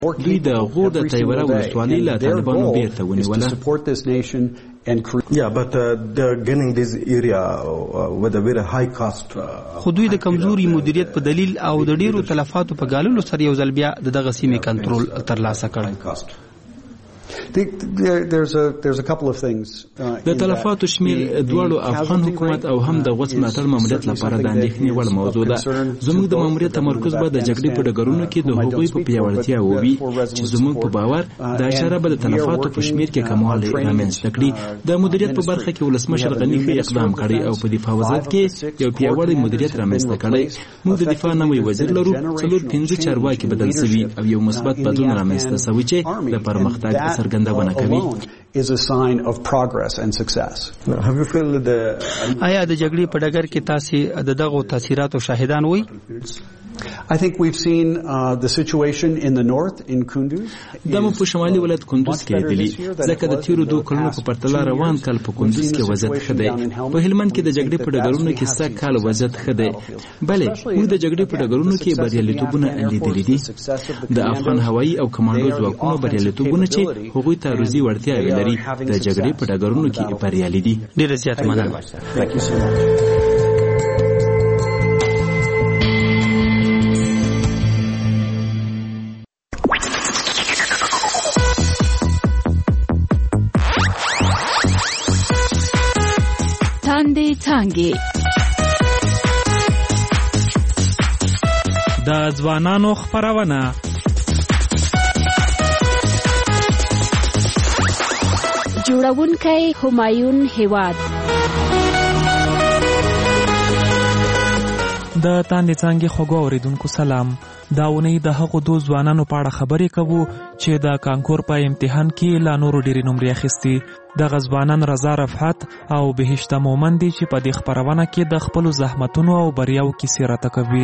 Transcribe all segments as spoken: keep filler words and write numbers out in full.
دوی د غور د تیوره ولسوالۍ له طالبانو بیرته ونیوله. خو دوی د کمزوري مدیریت په دلیل او د ډیرو تلفاتو په ګاللو سره یو ځل بیا د دغه سیمې کنټرول ترلاسه کړ. د تلفاتو شمیر دواړو افغان حکومت او هم د غوڅ ملاتړ ماموریت لپاره د اندېښنې وړ موضوع ده. زموږ د ماموریت تمرکز به د جګړې په ډګرونو کې د هغوی په پیاوړتیا ووي چې زموږ په باور دا اشاره به د تلفاتو په شمیر کې کموالی رامنځته کړي. د مدیریت په برخه کې ولسمشر غني ښه اقدام کړی او په دفاع وزارت کې یو پیاوړی مدیریت رامنځته کړی. موږ د دفاع نوی وزیر لرو، څلور پنځه چارواکي بدل شوي او یو مثبت بدلون رامنځته شوی چې د پرمختګ څرګندونه کوي. is a sign of progress and success. آیا د جګړې په ډګر کې تاسو د دغو تاثیراتو شاهدان وئ؟ I think we've seen uh, the situation in the north in Kunduz. دمو په شمالي ولایت کندوز کې لیدلی ځکه د تیرو دوه کلونو په پرتله روان کال په کندوز کې وضعیت ښه دی. په هلمند کې د جګړې په ډګرونو کې سږ کال وضعیت ښه دی. بلې موږ د جګړې په ډګرونو کې بریالیتوبونه لیدلي دي. د افغان هوایي او کمانډو ځواکونو بریالیتوبونه چې هغوی تعرضي وړتیاوې لري د جګړې په ډګرونو کې بریالي دي. ډېره زیاته مننه. څانګې د ځوانانو خپرونه جوړونکی همایون هیواد. د تاندې څانګې خوږو اوریدونکو سلام. دا اونۍ د هغو دو ځوانانو په اړه خبرې کوو چې د کانکور په امتحان کې لا نورو ډېرې نمرې اخیستي. دغه ځوانان رضا رفعت او بهشته مومن دي چې په دې خپرونه کې د خپلو زحمتونو او بریاو کیسې راته کوي.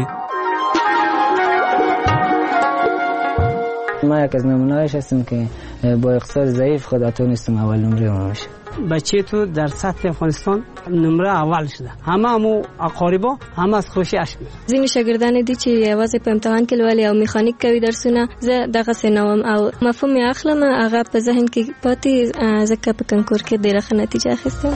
ما یک از نمونه‌هایش هستم که با اقتصاد ضعیف خود نتونستم اول نمره بشم. بچه تو در سطح افغانستان نمره اول شده، همه همو اقاربا همه از خوشی اش می‌کنن. ځینې شاګردان دي چې یوازې په امتحان کې لولي او میخانیک کوي درسونه. زه دغه سينوم او مفهوم یې اخلم، هغه په ذهن کې پاتې ځکه په کنکور کې ډېره ښه نتیجه اخیستم.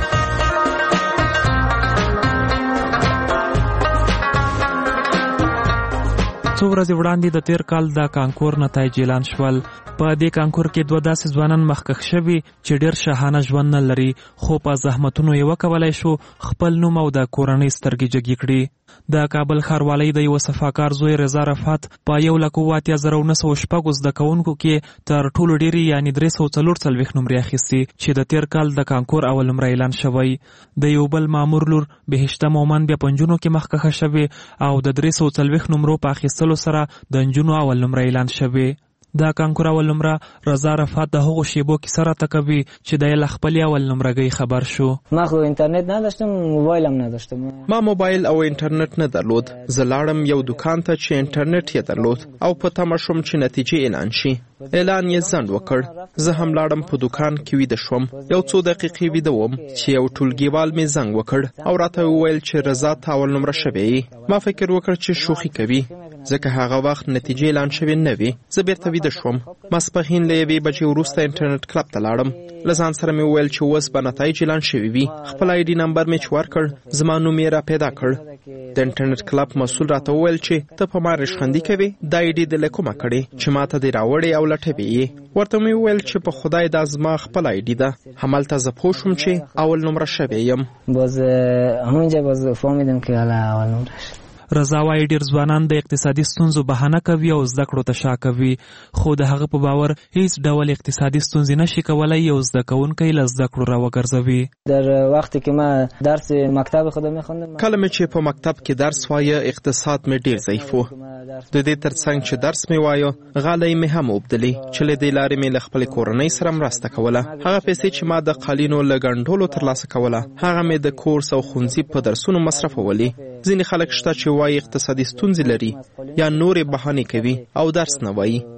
څو ورځې وړاندې د تیر کال د کانکور نتایج اعلان شول. په دې کانکور کې دوه داسې ځوانان مخکښ شوي چې ډېر شاهانه ژوند نه لري، خو په زحمتونو یې وکولی شو خپل نوم او د کورنۍ سترګې جګې کړي. د کابل ښاروالۍ د یوه صفاکار زوی رضا رفعت په یو لک اووه اتیا زره نهه سوه شپږو زده کوونکو کې تر ټولو ډېرې یعنې درې سوه څلور څلوېښت نمرې اخیستې چې د تیر کال د کانکور اول نمره اعلان شوی. د یو بل مامور لور بهشته مومن بیا په نجونو کې مخکښه شوې او د درې سوه څلوېښت نمرو په اخیستلو سره د نجونو اول نمره اعلان شوې. دا کانکور اول نمره رضا رفعت د هغو شیبو کیسه راته کوي چې د یې له خپلې اول نمرګۍ خبر شو. ما خو اینترنت نداشتم، موبایل هم نداشتم. ما موبایل او اینټرنټ نه درلود. زه لاړم یو دکان ته چې اینټرنټ یې درلود او په تمه شوم چې نتیجې اعلان شي. اعلان یې ځنډ وکړ. زه هم لاړم په دکان کې ویده شوم. یو څو دقیقې ویده وم چې یو ټولګیوال مې زنګ وکړ او راته وویل چې رضا ته اول نمره شوې. ما فکر وکړ چې شوخي کوي ځکه هغه وخت نتیجې اعلان شوې نه وي. زه بیرته ویده شوم. ماسپښین له یوې بجې وروسته انټرنټ کلب ته لاړم. له ځان سره مې وویل چې اوس به نتایج اعلان شوي وي. خپل آی ډي نمبر مې چې ورکړ، زما نوم یې را پیدا کړ. د انټرنټ کلب مسؤل راته وویل چې ته په ما ریشخندي کوې، دا آی ډي دې له کومه کړې چې ما ته دې راوړې او لټوې یې. ورته مې وویل چې په خدای دا زما خپل آی ډي ده. همالته زه پوه شوم چې اول نمره شوی یم. باز همونجا باز فهمیدم که حالا اول نمره شد. رضا وايي ډېر ځوانان د اقتصادي ستونزو بهانه کوي او زده کړو ته شا کوي، خو د هغه په باور هیڅ ډول اقتصادي ستونزې نشي کولی یو زده کوونکی له زده کړو راوګرځوي. در وختی که ما درس مکتب خودم میخوندم، کله مې چې په مکتب کې درس وایه اقتصاد مې ډېر ضعیف و. د دې ترڅنګ چې درس مې وایه غالۍ مې هم وبدلې چې له دې لارې مې له خپلې کورنۍ سره مرسته کوله. هغه پیسې چې ما د قالینو له ګنډلو ترلاسه کوله هغه مې د کورس او ښوونځي په درسونو مصرفولې. ځینې خلک شته چې وایي اقتصادي ستونزې لري یا نورې بهانې کوي او درس نه وایي.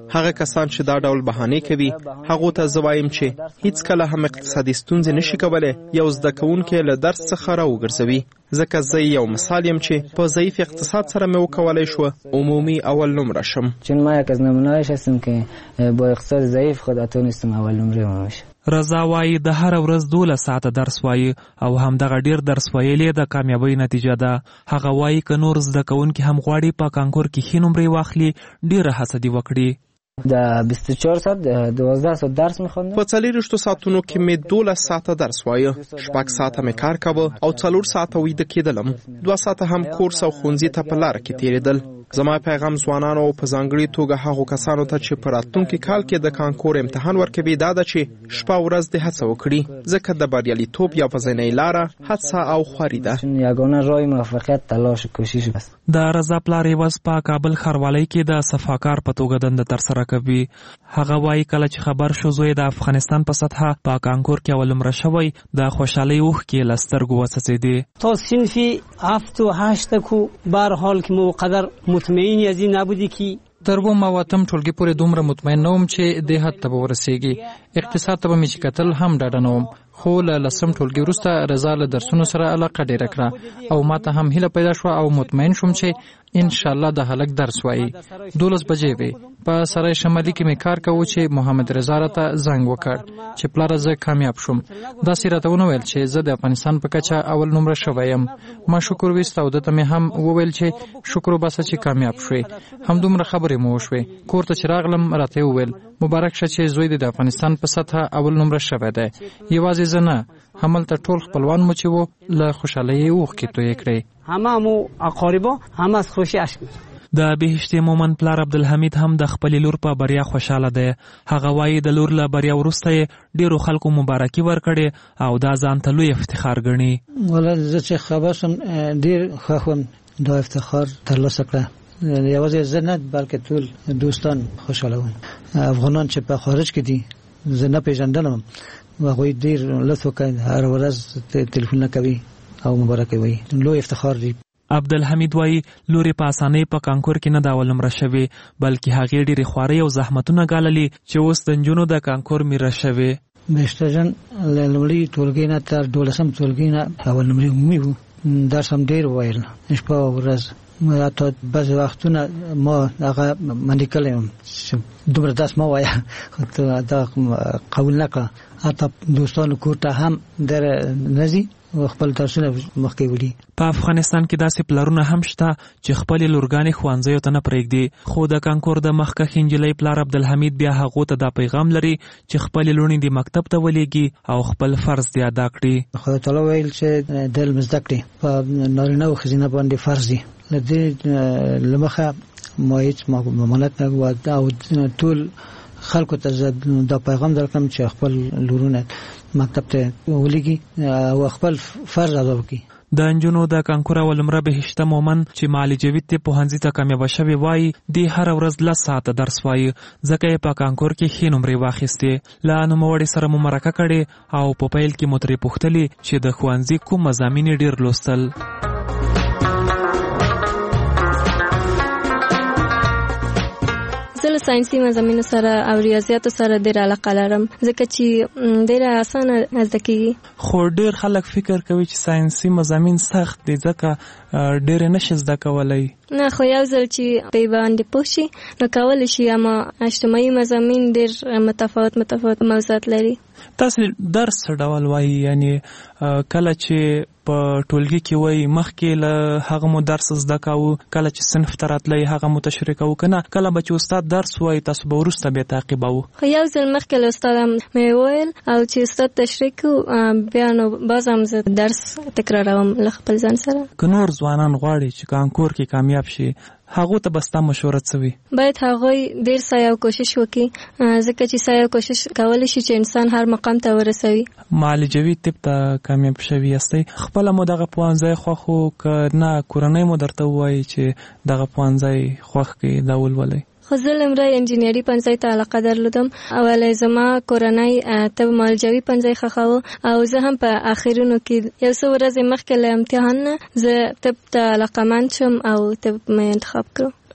هغه کسان چې دا ډول بهانې کوي هغو ته زه وایم چې هیڅ کله هم اقتصادي ستونزې نشي کولی یو زده کوونکی له درس څخه راوګرځوي. ځکه زه یو مثال یم چې په ضعیف اقتصاد سره مې وکولی شو عمومي اول نمره شم. چون ما یک از نمونه‌هایش هستم که با اقتصاد ضعیف خود تونستم اول نمره ومشم. رضا وایي د هر ورځ دولس ساعته درس وایي او همدغه ډیر درس ویلې د کامیابۍ نتیجه ده. هغه وایي که نور زده کوونکي هم غواړي په کانکور کې ښې نمرې واخلي ډیره هڅه دې وکړي. د بیست و چهار ساعت دوازده ساعت درس می‌خوندم. په څلوېښتو ساعتونو کې مې دولس ساعته درس وایه، شپږ ساعته مې کار کاوه او څلور ساعته ویده کېدلم. دوه ساعته هم کورس او ښوونځي ته په لاره کې تېرېدل. زما پیغام ځوانانو او په ځانګړي توګه هغو کسانو ته چې په راتلونکي کال کې د کانکور امتحان ورکوي دا ده چې شپه ورځ دې هڅه وکړي، ځکه د بریالیتوب یا فزینۍ لاره هڅه او خواري ده. یگانه راه موفقیت تلاش و کوشش است. د رضا پلار یوز په کابل ښاروالۍ کې د صفاکار په توګه دنده ترسره کوي. هغه وایي کله چې خبر شو زوی د افغانستان په سطحه په کانکور کې اول نمره شوی د خوشحالۍ اوښکې له سترګو وڅڅېدې. تا صنف هفت و هشت کو به هر حال که ما قدر مطمئنی از این نبودی که تر اووم او اتم ټولګي پورې دومره مطمئن نه وم چې دې حد ته به ورسېږي. اقتصاد ته به مې چې کتل هم ډاډه نه وم، خو له لسم ټولګي وروسته رضا له درسونو سره علاقه ډېره کړه او ما ته هم هیله پیدا شوه او مطمئن شوم چې انشاءالله د هلک درس وایي. دولس بجې وې. په سرای شمالي کې مې کار کوو چې محمد رضا راته زنګ وکړ چې پلاره زه کامیاب شوم. داسې راته ونه ویل چې زه د افغانستان په کچه اول نمره شوی یم. ما شکر ویست او دته مې هم وویل چې شکر وباسه چې کامیاب شوې. همدومره خبرې مو وشوې. کور ته چې راغلم راته وویل مبارک شه چې زوی د افغانستان په سطحه اول نمره شوی دی. یوازې زه نه، هملته ټول خپلوان مو چې وو له خوشحالۍ اوښکې تویې کړې. همه مو اقاربا هم از خوشی اشک می‌ریزند. د بهشتي مومن پلار عبدالحمید هم د خپلې لور په بریا خوشاله دی. هغه وایي د لور له بریا وروسته یې ډېرو خلکو مبارکي ورکړې او دا ځان ته لوی افتخار ګڼي. والله زه چې خبر شم ډېر خوښ وم دا افتخار ترلاسه کړه. یوازې زه نه بلکې ټول دوستان خوشاله وم. افغانان چې په خارج کې دي زه نه پېژندلم و هغوی ډېر لطف وکړ، هر ورځ تلیفونونه کوي او مبارکي وایي. لوی افتخار دی. عبدالحمید وایي لورې په اسانۍ په کانکور کې نه د اول نمره شوې بلکې هغې ډېرې خوارۍ او زحمتونه ګاللي چې اوس د نجونو د کانکور میره شوې. بهشته جان له لومړي ټولګي نه تر دولسم ټولګي نه اول نمرې عمومي وو. درس هم ډېر ویل شپه او ورځ. حتی بعضې وختونه ما هغه منې کلی یم چې دومره درس مه وایه، دا قبول نه کړه. حتی دوستانو کور ته هم در نه ځي او خپل درسونه مخکې وړي. په افغانستان کې داسې پلارونه هم شته چې خپلې لورګانې ښوونځیو ته نه پرېږدي، خو د کانکور د مخکښې نجلۍ پلار عبدالحمید بیا هغو ته دا پیغام لري چې خپلې لوڼې دې مکتب ته ولېږي او خپل فرض دې ادا کړي. خدای تعالی ویل چې د علم زده کړې په نارینه او ښځینه باندې فرض دي. له دې له مخه ما هېڅ ممانعت نه و او ټول خلکو ته دا پیغام درکړم چې خپل لورونه مکتب ته ولېږي او خپل فرض ادا وکړي. د نجونو د کانکور اول نمره بهشته مومن چې مالي جاوید ته پوهنځي ته کامیابه شوې وایي دی هر ورځ لس ساعته درس وایي ځکه یې په کانکور کې ښې نمرې واخیستې. له نوموړې سره مو مرکه کړې او په پیل کې مو ترې پوښتلې چې د ښوونځي کوم مضامین یې ډېر لوستل. زه له ساینسي مضامینو سره او ریاضیاتو سره ډېره علاقه لرم ځکه چې ډېره اسانه زده کېږي. خو ډېر خلک فکر کوي چې ساینسي مضامین سخت دي ځکه ډېر نشي زده کولی. نه، خو یو ځل چې په باندې پوه شي نو کولی شي. اما اجتماعي مضامین ډېر متفاوت متفاوت موضوعات لري. تاسو درس څه ډول وایي؟ یعنی کله چې په ټولګي کې وایي مخکې له هغه مو درس زده کوو، کله چې صنف ته راتلی هغه مو تشریح کوو، که نه کله به چې استاد درس وایي تاسو به وروسته بیا تعقیبوو؟ خو یو ځل مخکې له استاد مې وویل او چې استاد تشریح کوو بیا نو باز هم زه درس تکراروم له خپل ځان سره. که نور ځوانان غواړي چې کانکور کې کامیاب شي هغو ته به ستا مشوره څه وي؟ باید هغوی ډېر سعی او کوشش وکړي ځکه چې سعی او کوشش کولی شي چې انسان هر مقام ته ورسوي. مالي جاوید طب ته کامیاب شوي یاستئ، خپله مو دغه پوهنځی خوښ و که نه کورنۍ مو درته ووایي چې دغه پوهنځی خوښ کړي دا ولولئ؟ خو زه لومړی انجینري پوهنځي ته علاقه درلودم. اولی زما کورنۍ طب مالجوي پوهنځی خوښاوه او زه هم په اخرونو کې یو څو ورځې مخکې له امتحان نه زه طب ته علاقمند شوم او طب مې انتخاب کړو.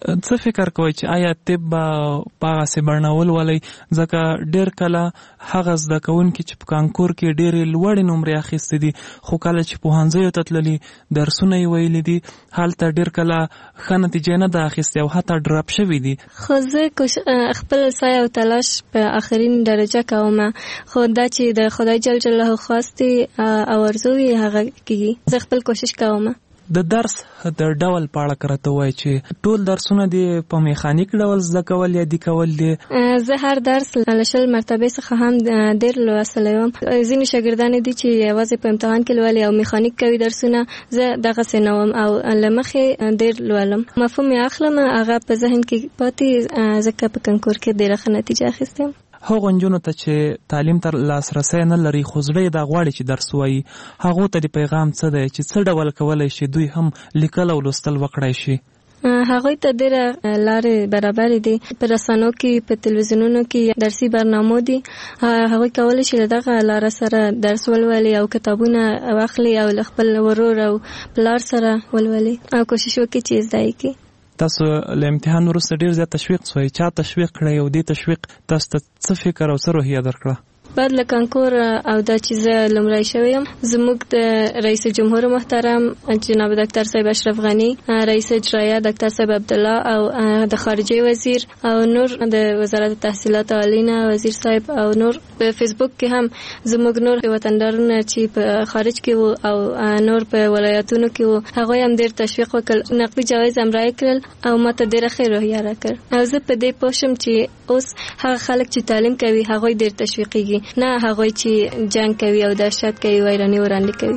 څه فکر کوئ چې آیا طب به په هغسې برنول ولئ؟ ځکه ډېر کله هغه زده کوونکي چې په کانکور کې ډېرې لوړې نمرې اخیستې دي خو کله چې پوهنځیو ته تللي درسونه یې ویلي دي هلته ډېر کله ښه نتیجې نه ده اخیستې او حتی ډراپ شوي دي. خو زه خپل سعی او تلاش په آخرین درجه کوم، خو دا چې د خدای جل جلاله خواستې او ارزو یې هغه کېږي. زه خپل کوشش کوم. د درس د ډول په اړه که راته ووایي چې ټول درسونه دې په میخانیک ډول زده کول یا دي کول دي؟ زه هر درس له شل مرتبې څخه هم ډېر لوستلی وم. ځینې شاګردان دي چې یوازې په امتحان کې لولي او میخانیک کوي درسونه، زه دغسې نه وم او له مخې ډېر لولم. مفهوم یې اخلم، هغه په ذهن کې پاتې، ځکه په کنکور کې ډېره ښه نتیجه اخیستم. هغو نجونو ته چې تعلیم ته لاسرسی نه لري خو زړه یې دا غواړي چې درس ووایي، هغو ته د پیغام څه دی چې څه ډول کولی شي دوی هم لیکل او لوستل وکړای شي؟ هغوی ته ډېره لارې برابرې دي. په رسنو کې، په تلویزیونونو کې درسي برنامو دي. هغوی کولی شي له دغه لاره سره درس ولولي او کتابونه واخلي او له خپل ورور او پلار سره ولولي او کوشش وکړي چې زده یې کړي. تاسو له امتحان وروسته ډېر زیات تشویق شوئ، چا تشویق کړی او دې تشویق تاسو ته څه فکر او څه روحیه درکړه؟ بعد له کانکور او دا چې زه لومړی شوی یم، زموږ د رئیس جمهور محترم جناب ډاکټر صاحب اشرف غني، رئیس اجرایه ډاکټر صاحب عبدالله او د خارجه وزیر او نور د وزارت تحصیلات عالیه وزیر صاحب او نور په فیسبوک کې هم زموږ نور وطندارونه چې په خارج کې وو او نور په ولایتونو کې وو، هغوی هم ډېر تشویق وکړ، نقدي جوایز هم راکړل او ماته ډېره ښه روحیه راکړ. او زه په دې پوه شم چې اوس هغه خلک چې تعلیم کوي هغوی ډېر تشویقیږي، نه هغوی چې جنگ کوي او دهشت کوي، ویرانی وړاندې کوي.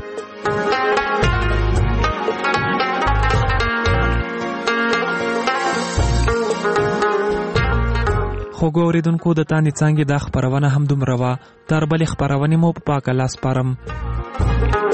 خوږو اورېدونکو، د تاندې څانګې دا خپرونه هم دومره وه. تر بلې خپرونې مو په پاک الله سپارم.